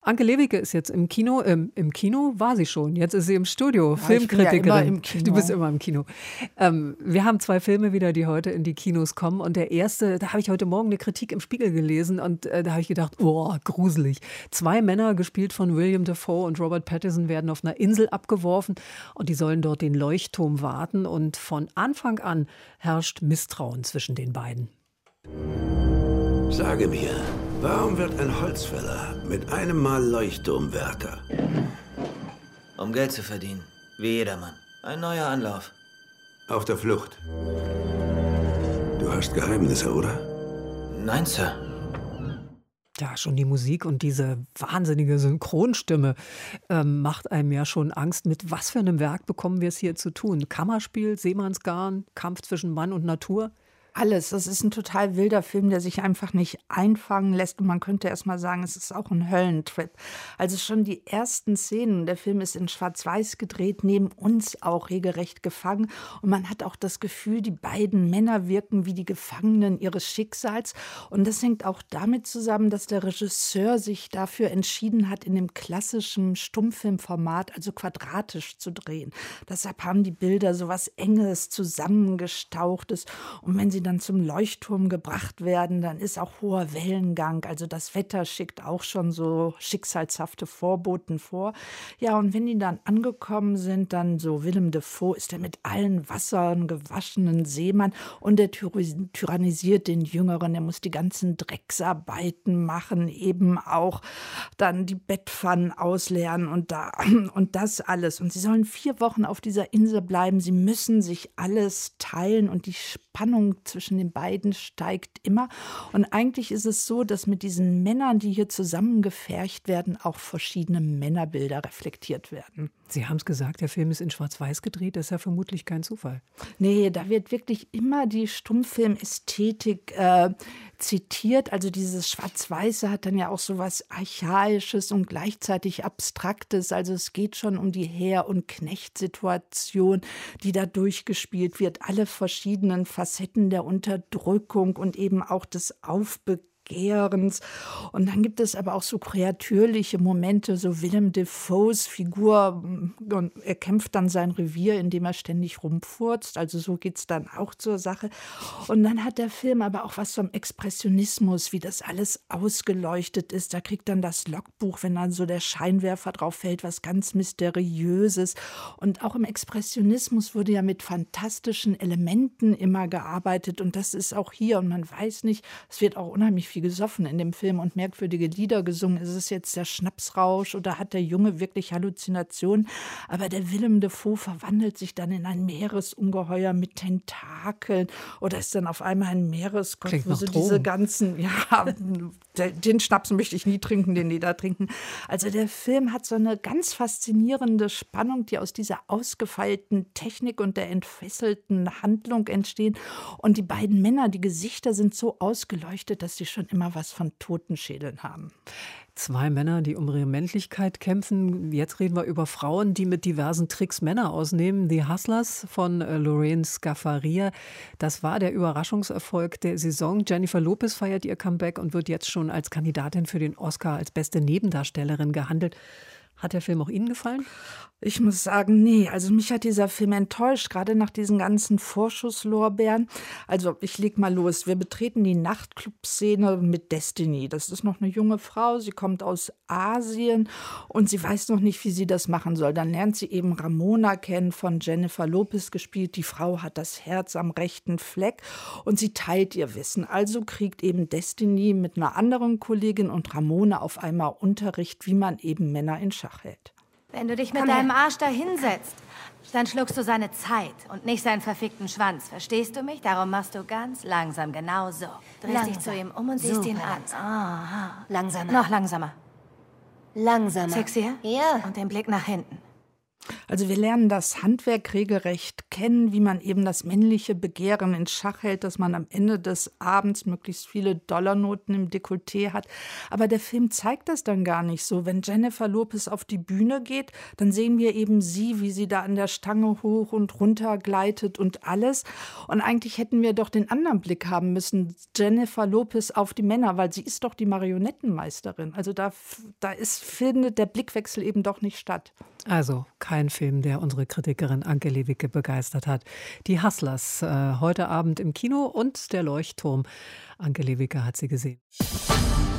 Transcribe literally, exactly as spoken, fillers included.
Anke Lewicke ist jetzt im Kino. Ähm, Im Kino war sie schon. Jetzt ist sie im Studio. Ja, Filmkritikerin. Ich bin ja immer im Kino. Du bist immer im Kino. Ähm, wir haben zwei Filme wieder, die heute in die Kinos kommen. Und der erste, da habe ich heute Morgen eine Kritik im Spiegel gelesen. Und äh, da habe ich gedacht, oh, gruselig. Zwei Männer, gespielt von William Dafoe und Robert Pattinson, werden auf einer Insel abgeworfen. Und die sollen dort den Leuchtturm warten. Und von Anfang an herrscht Misstrauen zwischen den beiden. Sage mir, warum wird ein Holzfäller mit einem Mal Leuchtturmwärter? Um Geld zu verdienen. Wie jedermann. Ein neuer Anlauf. Auf der Flucht. Du hast Geheimnisse, oder? Nein, Sir. Ja, schon die Musik und diese wahnsinnige Synchronstimme ähm, macht einem ja schon Angst. Mit was für einem Werk bekommen wir es hier zu tun? Kammerspiel, Seemannsgarn, Kampf zwischen Mann und Natur? Alles. Das ist ein total wilder Film, der sich einfach nicht einfangen lässt. Und man könnte erst mal sagen, es ist auch ein Höllentrip. Also schon die ersten Szenen, der Film ist in Schwarz-Weiß gedreht, nehmen uns auch regelrecht gefangen. Und man hat auch das Gefühl, die beiden Männer wirken wie die Gefangenen ihres Schicksals. Und das hängt auch damit zusammen, dass der Regisseur sich dafür entschieden hat, in dem klassischen Stummfilmformat, also quadratisch zu drehen. Deshalb haben die Bilder so was Enges, Zusammengestauchtes. Und wenn sie dann zum Leuchtturm gebracht werden, dann ist auch hoher Wellengang. Also das Wetter schickt auch schon so schicksalshafte Vorboten vor. Ja, und wenn die dann angekommen sind, dann so Willem Dafoe ist der mit allen Wassern gewaschenen Seemann und der tyrannisiert den Jüngeren. Der muss die ganzen Drecksarbeiten machen, eben auch dann die Bettpfannen ausleeren und, da, und das alles. Und sie sollen vier Wochen auf dieser Insel bleiben. Sie müssen sich alles teilen und die Spannung zwischen den beiden steigt immer. Und eigentlich ist es so, dass mit diesen Männern, die hier zusammengefercht werden, auch verschiedene Männerbilder reflektiert werden. Sie haben es gesagt, der Film ist in Schwarz-Weiß gedreht. Das ist ja vermutlich kein Zufall. Nee, da wird wirklich immer die Stummfilmästhetik äh, zitiert. Also dieses Schwarz-Weiße hat dann ja auch so was Archaisches und gleichzeitig Abstraktes. Also es geht schon um die Herr- und Knechtsituation, die da durchgespielt wird. Alle verschiedenen Facetten der Unterdrückung und eben auch des Aufbegehrens. Und dann gibt es aber auch so kreatürliche Momente, so Willem Dafoes Figur, und er kämpft dann sein Revier, indem er ständig rumfurzt, also so geht es dann auch zur Sache. Und dann hat der Film aber auch was vom Expressionismus, wie das alles ausgeleuchtet ist. Da kriegt dann das Logbuch, wenn dann so der Scheinwerfer drauf fällt, was ganz Mysteriöses. Und auch im Expressionismus wurde ja mit fantastischen Elementen immer gearbeitet und das ist auch hier und man weiß nicht, es wird auch unheimlich viel gesoffen in dem Film und merkwürdige Lieder gesungen. Ist es jetzt der Schnapsrausch oder hat der Junge wirklich Halluzinationen? Aber der Willem Dafoe verwandelt sich dann in ein Meeresungeheuer mit Tentakeln oder ist dann auf einmal ein Meeresgott, Klingt wo nach so Drogen. diese ganzen, ja, den Schnaps möchte ich nie trinken, den die da trinken. Also der Film hat so eine ganz faszinierende Spannung, die aus dieser ausgefeilten Technik und der entfesselten Handlung entstehen. Und die beiden Männer, die Gesichter sind so ausgeleuchtet, dass sie schon immer was von Totenschädeln haben. Zwei Männer, die um ihre Männlichkeit kämpfen. Jetzt reden wir über Frauen, die mit diversen Tricks Männer ausnehmen. The Hustlers von äh, Lorraine Scafaria. Das war der Überraschungserfolg der Saison. Jennifer Lopez feiert ihr Comeback und wird jetzt schon als Kandidatin für den Oscar als beste Nebendarstellerin gehandelt. Hat der Film auch Ihnen gefallen? Ich muss sagen, nee, also mich hat dieser Film enttäuscht, gerade nach diesen ganzen Vorschusslorbeeren. Also ich leg mal los, wir betreten die Nachtclub-Szene mit Destiny. Das ist noch eine junge Frau, sie kommt aus Asien und sie weiß noch nicht, wie sie das machen soll. Dann lernt sie eben Ramona kennen, von Jennifer Lopez gespielt. Die Frau hat das Herz am rechten Fleck und sie teilt ihr Wissen. Also kriegt eben Destiny mit einer anderen Kollegin und Ramona auf einmal Unterricht, wie man eben Männer in Schach hält. Wenn du dich mit deinem Arsch da hinsetzt, dann schluckst du seine Zeit und nicht seinen verfickten Schwanz. Verstehst du mich? Darum machst du ganz langsam, genau so. Drehst Langsam. dich zu ihm um und siehst Super ihn an. langsam. Aha. Langsamer. Noch langsamer. Langsamer. Sexier? Ja. Und den Blick nach hinten. Also wir lernen das Handwerk regelrecht kennen, wie man eben das männliche Begehren in Schach hält, dass man am Ende des Abends möglichst viele Dollarnoten im Dekolleté hat. Aber der Film zeigt das dann gar nicht so. Wenn Jennifer Lopez auf die Bühne geht, dann sehen wir eben sie, wie sie da an der Stange hoch und runter gleitet und alles. Und eigentlich hätten wir doch den anderen Blick haben müssen, Jennifer Lopez auf die Männer, weil sie ist doch die Marionettenmeisterin. Also da, da ist, findet der Blickwechsel eben doch nicht statt. Also kein Film, der unsere Kritikerin Anke Lewicke begeistert hat. Die Hustlers, äh, heute Abend im Kino und Der Leuchtturm. Anke Lewicke hat sie gesehen.